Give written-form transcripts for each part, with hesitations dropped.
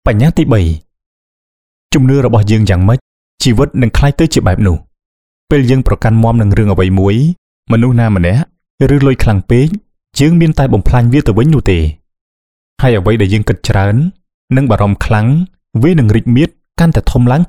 បញ្ញាទី3ជំនឿរបស់យើងយ៉ាងម៉េចជីវិតនឹងคล้ายទៅជាបែបនោះពេលយើងប្រកាន់មាំនឹងរឿងអ្វីមួយមនុស្សណាម្នាក់ឬលុយខ្លាំងពេកយើងមានតែបំផ្លាញវាទៅវិញនោះទេហើយអ្វីដែលយើងគិតច្រើននិងបារម្ភខ្លាំងវានឹងរីកមាឌកាន់តែធំឡើង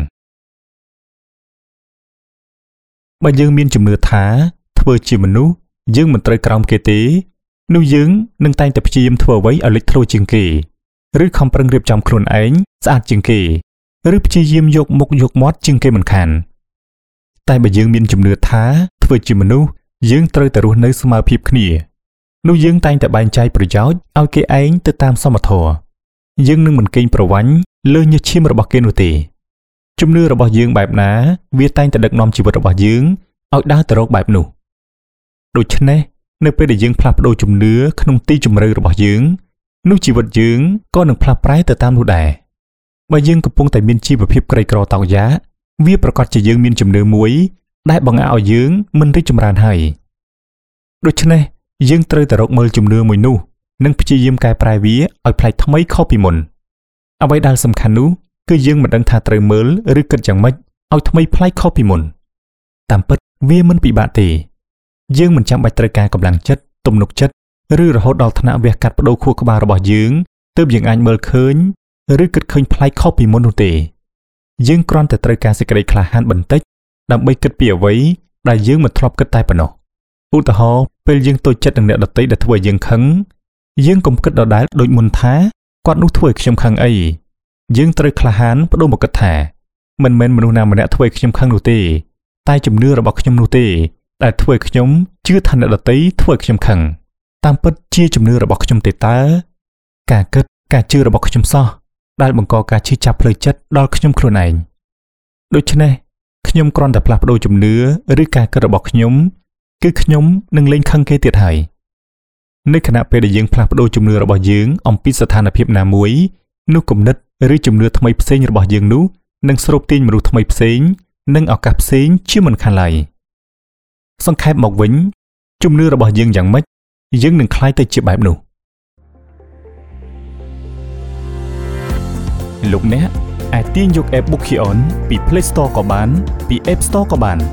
បើយើងមានជំនឿថាធ្វើជាមនុស្សយើងមិនត្រូវក្រោមគេទេនោះយើងនឹងតែងតែព្យាយាមធ្វើអ្វីឲ្យលេចធ្លោជាងគេឬខំប្រឹងរៀបចំខ្លួនឯងស្អាតជាងគេឬព្យាយាមយកមុខយកមាត់ជាងគេមិនខានតែបើយើងមានជំនឿថាធ្វើជាមនុស្សយើងត្រូវតែរស់នៅស្មើភាពគ្នានោះយើងតែងតែបែងចែកប្រយោជន៍ឲ្យគេឯងទៅតាមសមធម៌យើងនឹងមិនកេងប្រវ័ញ្ចលើញើសឈាមរបស់គេនោះទេជំនឿរបស់យើងបែបណាវាតែងតែដឹកនាំជីវិតរបស់យើងឲ្យដើរទៅរកបែបនោះដូច្នេះនៅពេលដែលយើងផ្លាស់ប្ដូរជំនឿក្នុងទីជម្រៅរបស់យើងនោះជីវិតយើងក៏នឹងផ្លាស់ប្រែទៅតាមនោះដែរបើយើងកំពុងតែមានជីវភាពក្រីក្រតោកយ៉ាវាប្រកាសជាយើងមានជំនឿមួយដែលបង្អាក់ឲ្យយើងមិនរីកចម្រើនហើយដូច្នេះយើងត្រូវតែរកមើលជំនឿមួយនោះនិងព្យាយាមកែប្រែវាឲ្យប្លែកថ្មីខុសពីមុនអ្វីដែលសំខាន់នោះគឺយើងមិនដឹងថាត្រូវមើលឬគិតយ៉ាងម៉េចឲ្យថ្មីប្លែកខុសពីមុនតាមពិតវាមិនពិបាកទេយើងមិនចាំបាច់ត្រូវការកម្លាំងចិត្តទំនុកចិត្តឬរហូតដល់ថ្នាក់វះកាត់បដូរខួរក្បាលរបស់យើងទើបយើងអាចមើលឃើញឬគិតឃើញប្លែកខុសពីមុននោះទេយើងគ្រាន់តែត្រូវការសេចក្តីក្លាហានបន្តិចដើម្បីគិតពីអ្វីដែលយើងមិនធ្លាប់គិតតែប៉ុណ្ណោះឧទាហរណ៍ពេលយើងតូចចិត្តនឹងអ្នកដទៃដែលធ្វើឲ្យយើងខឹងយើងកុំគិតដដែលដូចមុនថាគាត់នោះធ្វើឲ្យខ្ញុំខឹងអីយើងត្រូវក្លាហានបដូរមកគិតថាមិនមែនមនុស្សណាម្នាក់ធ្វើឲ្យខ្ញុំខឹងនោះទេតែជំនឿរបស់ខ្ញុំនោះទេដែលធ្វើឲ្យខ្ញុំជឿថាអ្នកដទៃធ្វើឲ្យខ្ញុំខឹងតាមពិតជាជំនឿរបស់ខ្ញុំទេតើការគិតការជឿរបស់ខ្ញុំសោះដែលបង្កការឈឺចាប់ផ្លូវចិត្តដល់ខ្ញុំខ្លួនឯងដូច្នេះខ្ញុំគ្រាន់តែផ្លាស់ប្ដូរជំនឿឬការគិតរបស់ខ្ញុំគឺខ្ញុំនឹងលែងខឹងគេទៀតហើយនៅខណៈពេលដែលយើងផ្លាស់ប្ដូរជំនឿរបស់យើងអំពីស្ថានភាពណាមួយនោះគំនិតឬជំនឿថ្មីផ្សេងរបស់យើងនោះនឹងស្រូបទាញមនុស្សថ្មីផ្សេងនិងឱកាសផ្សេងជាមិនខានឡើយសង្ខេបមកវិញជំនឿរបស់យើងយ៉ាងម៉េចយើងនឹងคล้ายទៅជាបែបនោះលោកអ្នកអាចទាញយក App Bookion ពី Play Store ក៏បានពី App Store ក៏បាន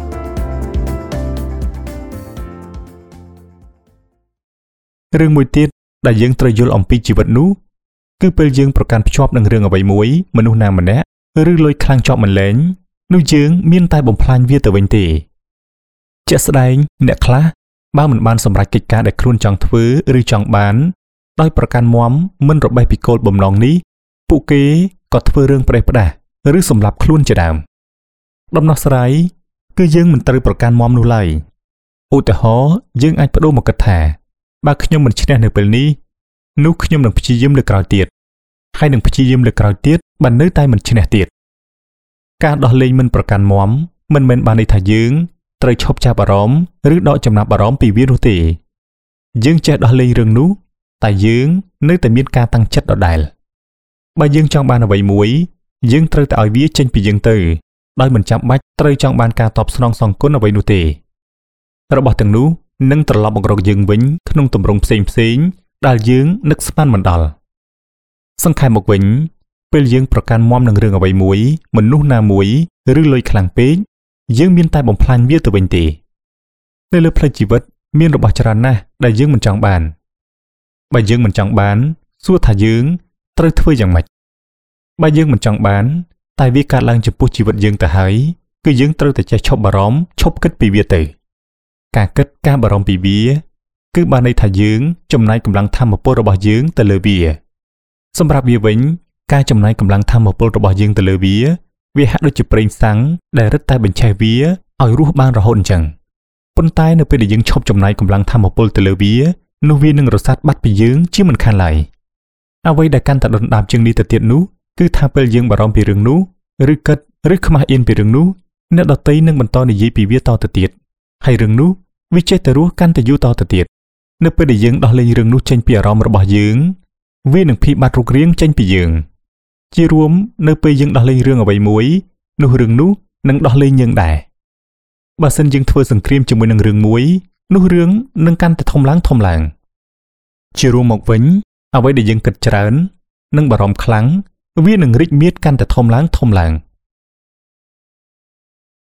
រឿងមួយទៀតដែលយើងត្រូវយល់អំពីជីវិតនោះគឺពេលយើងប្រកាន់ភ្ជាប់នឹងរឿងអ្វីមួយមនុស្សណាម្នាក់ឬលុយខ្លាំងជាប់មិនលែងនោះយើងមានតែបំផ្លាញវាទៅវិញទេជាក់ស្ដែងអ្នកខ្លះបើមិនបានសម្រេចកិច្ចការដែលខ្លួនចង់ធ្វើឬចង់បានដោយប្រកាន់មាំមិនរបេះពីគោលបំណងនេះពួកគេក៏ធ្វើរឿងផ្ដេសផ្ដាសឬសម្លាប់ខ្លួនជាដើមដំណោះស្រាយគឺយើងមិនត្រូវប្រកាន់មាំនោះឡើយឧទាហរណ៍យើងអាចបដូរមកគិតថាបើខ្ញុំមិនឈ្នះនៅពេលនេះនោះខ្ញុំនឹងព្យាយាមលើកក្រោយទៀតហើយនឹងព្យាយាមលើកក្រោយទៀតបើនៅតែមិនឈ្នះទៀតការដោះលែងមិនប្រកាន់មាំមិនមែនបានន័យថាយើងត្រូវឈប់ចាប់អារម្មណ៍ឬដកចំណាប់អារម្មណ៍ពីវានោះទេយើងចេះដោះលែងរឿងនោះតែយើងនៅតែមានការតាំងចិត្តដដែលបើយើងចង់បានអ្វីមួយយើងត្រូវតែឲ្យវាចេញពីយើងទៅដោយមិនចាំបាច់ត្រូវចង់បានការតបស្នងសងគុណអ្វីនោះទេរបស់ទាំងនោះនឹងត្រឡប់មករកយើងវិញក្នុងទម្រង់ផ្សេងដែលយើងនឹកស្មានមិនដល់សង្ខេបមកវិញពេលយើងប្រកាន់មាំនឹងរឿងអ្វីមួយមនុស្សណាមួយឬលុយខ្លាំងពេកយើងមានតែបំផ្លាញវាទៅវិញទេនៅលើផ្លូវជីវិតមានរបស់ច្រើនណាស់ដែលយើងមិនចង់បានបើយើងមិនចង់បានសួរថាយើងត្រូវធ្វើយ៉ាងម៉េចបើយើងមិនចង់បានតែវាកើតឡើងចំពោះជីវិតយើងទៅហើយគឺយើងត្រូវតែចេះឈប់បារម្ភឈប់គិតពីវាទៅការគិតការបារម្ភពីវាគឺបានន័យថាយើងចំណាយកម្លាំងធម៌ពលរបស់យើងទៅលើវាសម្រាប់វាវិញការចំណាយកម្លាំងធម៌ពលរបស់យើងទៅលើវាហាក់ដូចជាប្រេងសាំងដែលរឹតតែបញ្ឆេះវាឲ្យរស់បានរហូតអញ្ចឹងប៉ុន្តែនៅពេលដែលយើងឈប់ចំណាយកម្លាំងធម៌ពលទៅលើវានោះវានឹងរសាត់បាត់ពីយើងជាមិនខានឡើយអ្វីដែលកាន់តែដុនដាបជាងនេះទៅទៀតនោះគឺថាពេលយើងបារម្ភពីរឿងនោះឬគិតឬខ្មាស់អៀនពីរឿងនោះអ្នកដទៃនឹងបន្តនិយាយពីវាតទៅទៀតហើយរឿងនោះវាចេះតែរស់កាន់តែយូរតទៅទៀតនៅពេលដែលយើងដោះលែងរឿងនោះចេញពីអារម្មណ៍របស់យើងវានឹងភីបាត់រូបរាងចេញពីយើងជារួមនៅពេលយើងដោះលែងរឿងអ្វីមួយនោះរឿងនោះនឹងដោះលែងយើងដែរបើសិនយើងធ្វើសង្គ្រាមជាមួយនឹងរឿងមួយនោះរឿងនឹងកាន់តែធំឡើងជារួមមកវិញអ្វីដែលយើងគិតច្រើននិងបារម្ភខ្លាំងវានឹងរីកមាឌកាន់តែធំឡើង